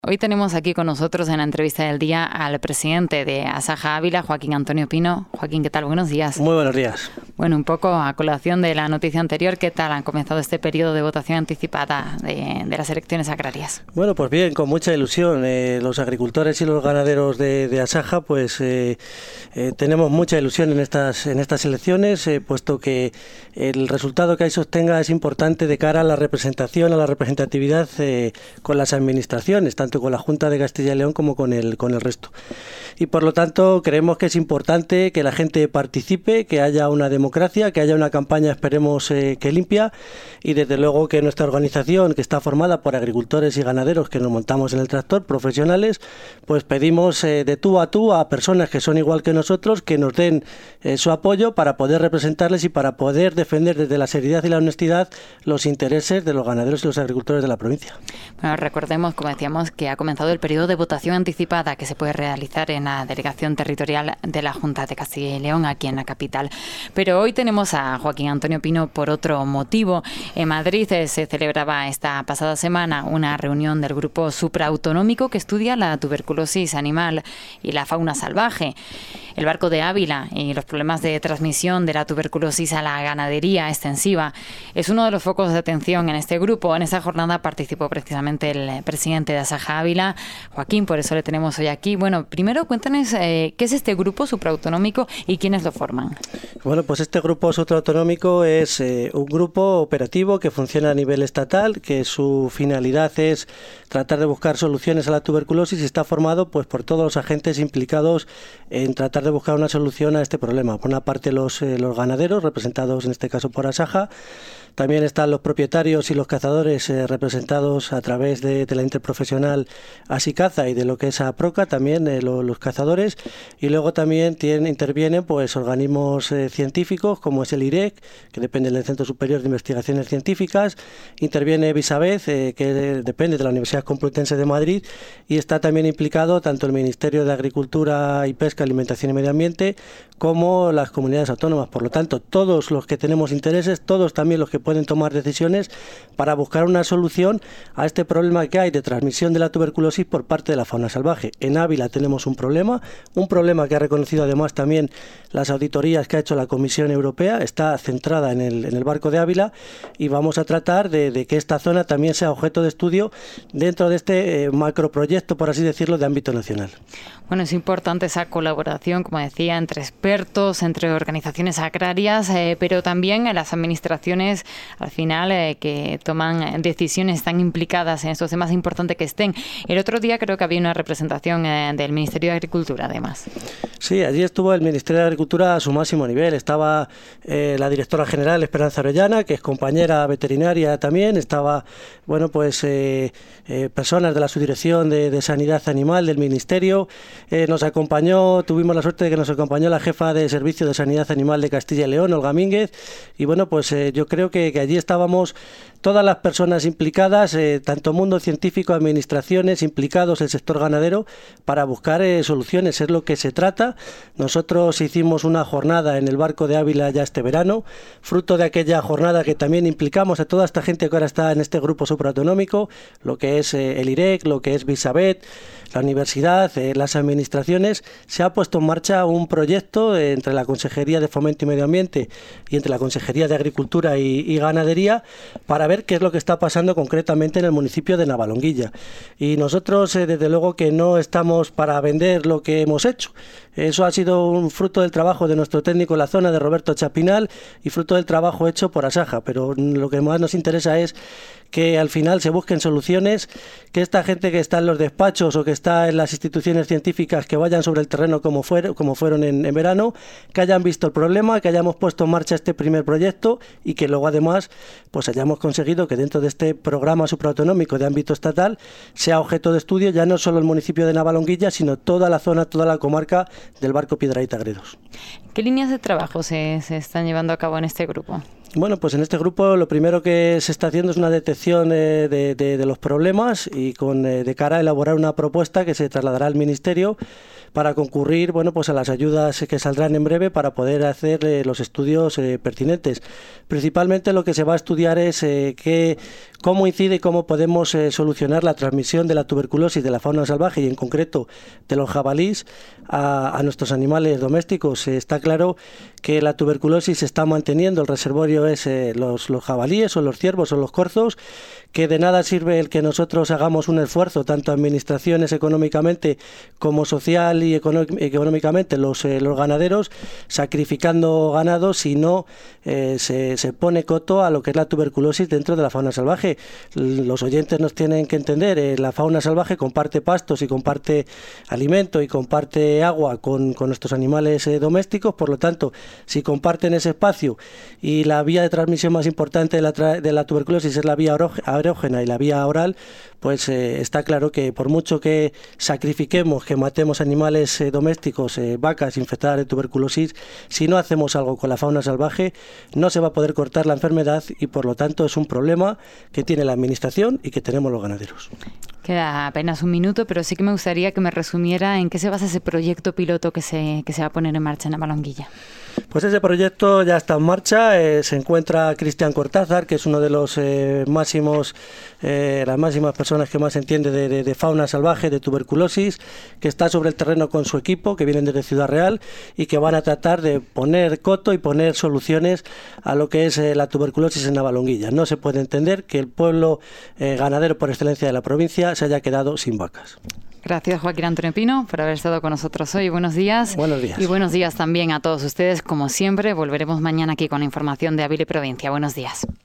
Hoy tenemos aquí con nosotros en la entrevista del día al presidente de Asaja Ávila, Joaquín Antonio Pino. Joaquín, ¿qué tal? Buenos días. Muy buenos días. Bueno, un poco a colación de la noticia anterior, ¿qué tal han comenzado este periodo de votación anticipada de las elecciones agrarias? Bueno, pues bien, con mucha ilusión. Los agricultores y los ganaderos de Asaja, pues tenemos mucha ilusión en estas elecciones, puesto que el resultado que ahí se obtenga es importante de cara a la representación, a la representatividad con las administraciones, tanto con la Junta de Castilla y León como con el resto. Y por lo tanto creemos que es importante que la gente participe, que haya una democracia, que haya una campaña, esperemos, que limpia, y desde luego que nuestra organización, que está formada por agricultores y ganaderos que nos montamos en el tractor, profesionales, pues pedimos de tú a personas que son igual que nosotros, que nos den su apoyo para poder representarles y para poder defender desde la seriedad y la honestidad los intereses de los ganaderos y los agricultores de la provincia. Bueno, recordemos, como decíamos, que ha comenzado el periodo de votación anticipada que se puede realizar en la delegación territorial de la Junta de Castilla y León, aquí en la capital. Pero hoy tenemos a Joaquín Antonio Pino por otro motivo. En Madrid se celebraba esta pasada semana una reunión del grupo supraautonómico que estudia la tuberculosis animal y la fauna salvaje. El barco de Ávila y los problemas de transmisión de la tuberculosis a la ganadería extensiva es uno de los focos de atención en este grupo. En esta jornada participó precisamente el presidente de Asaja Ávila, Joaquín, por eso le tenemos hoy aquí. Bueno, primero cuéntanos qué es este grupo supraautonómico y quiénes lo forman. Bueno, pues este grupo supraautonómico es un grupo operativo que funciona a nivel estatal, que su finalidad es tratar de buscar soluciones a la tuberculosis y está formado pues por todos los agentes implicados en tratar de buscar una solución a este problema. Por una parte los ganaderos, representados en este caso por Asaja. También están los propietarios y los cazadores representados a través de la interprofesional Asicaza y de lo que es APROCA, también los cazadores. Y luego también intervienen pues organismos científicos como es el IREC, que depende del Centro Superior de Investigaciones Científicas. Interviene Visabez, que depende de la Universidad Complutense de Madrid. Y está también implicado tanto el Ministerio de Agricultura y Pesca, Alimentación y Medio Ambiente como las comunidades autónomas. Por lo tanto, todos los que tenemos intereses, todos también los que pueden tomar decisiones para buscar una solución a este problema que hay de transmisión de la tuberculosis por parte de la fauna salvaje. En Ávila tenemos un problema que ha reconocido además también las auditorías que ha hecho la Comisión Europea, está centrada en el barco de Ávila y vamos a tratar de que esta zona también sea objeto de estudio dentro de este macroproyecto, por así decirlo, de ámbito nacional. Bueno, es importante esa colaboración, como decía, entre expertos, entre organizaciones agrarias, pero también en las administraciones, al final, que toman decisiones, están implicadas en estos temas, es importante que estén. El otro día creo que había una representación del Ministerio de Agricultura, además. Sí, allí estuvo el Ministerio de Agricultura a su máximo nivel. Estaba la directora general Esperanza Orellana, que es compañera veterinaria también. Estaba, bueno, pues personas de la Subdirección de Sanidad Animal del Ministerio. Nos acompañó, tuvimos la suerte de que nos acompañó la jefa de Servicio de Sanidad Animal de Castilla y León, Olga Mínguez. Y bueno, pues yo creo que allí estábamos todas las personas implicadas, tanto mundo científico, administraciones, implicados, el sector ganadero, para buscar soluciones. Es lo que se trata. Nosotros hicimos una jornada en el barco de Ávila ya este verano, fruto de aquella jornada que también implicamos a toda esta gente que ahora está en este grupo supraautonómico, lo que es el IREC, lo que es Visabet, la universidad, las administraciones. Se ha puesto en marcha un proyecto entre la Consejería de Fomento y Medio Ambiente y entre la Consejería de Agricultura y Ganadería para ver qué es lo que está pasando concretamente en el municipio de Navalonguilla. Y nosotros, desde luego, que no estamos para vender lo que hemos hecho. Eso ha sido un fruto del trabajo de nuestro técnico en la zona, de Roberto Chapinal, y fruto del trabajo hecho por Asaja. Pero lo que más nos interesa es que al final se busquen soluciones, que esta gente que está en los despachos o que está en las instituciones científicas que vayan sobre el terreno como fueron en verano, que hayan visto el problema, que hayamos puesto en marcha este primer proyecto y que luego además pues hayamos conseguido que dentro de este programa supraautonómico de ámbito estatal sea objeto de estudio ya no solo el municipio de Navalonguilla, sino toda la zona, toda la comarca del barco Piedrahíta-Gredos. ¿Qué líneas de trabajo se están llevando a cabo en este grupo? Bueno, pues en este grupo lo primero que se está haciendo es una detección de los problemas y de cara a elaborar una propuesta que se trasladará al Ministerio para concurrir, bueno, pues a las ayudas que saldrán en breve para poder hacer los estudios pertinentes. Principalmente lo que se va a estudiar es cómo incide y cómo podemos solucionar la transmisión de la tuberculosis de la fauna salvaje y en concreto de los jabalíes a nuestros animales domésticos. Está claro que la tuberculosis se está manteniendo, el reservorio es los jabalíes o los ciervos o los corzos, que de nada sirve el que nosotros hagamos un esfuerzo, tanto administraciones económicamente como social y económicamente los ganaderos, sacrificando ganado si no se pone coto a lo que es la tuberculosis dentro de la fauna salvaje. Los oyentes nos tienen que entender, la fauna salvaje comparte pastos y comparte alimento y comparte agua con nuestros animales domésticos, por lo tanto, si comparten ese espacio y la vía de transmisión más importante de la tuberculosis es la vía aerógena y la vía oral, pues está claro que por mucho que sacrifiquemos, que matemos animales domésticos, vacas infectadas de tuberculosis, si no hacemos algo con la fauna salvaje, no se va a poder cortar la enfermedad y por lo tanto es un problema que tiene la administración y que tenemos los ganaderos. Queda apenas un minuto, pero sí que me gustaría que me resumiera en qué se basa ese proyecto piloto que se va a poner en marcha en Navalonguilla. Pues ese proyecto ya está en marcha. Se encuentra Cristian Cortázar, que es uno de los las máximas personas que más entiende de fauna salvaje, de tuberculosis, que está sobre el terreno con su equipo, que vienen desde Ciudad Real y que van a tratar de poner coto y poner soluciones a lo que es la tuberculosis en Navalonguilla. No se puede entender que el pueblo ganadero por excelencia de la provincia se haya quedado sin vacas. Gracias, Joaquín Antonio Pino, por haber estado con nosotros hoy. Buenos días. Buenos días. Y buenos días también a todos ustedes. Como siempre, volveremos mañana aquí con la información de Ávila y Provincia. Buenos días.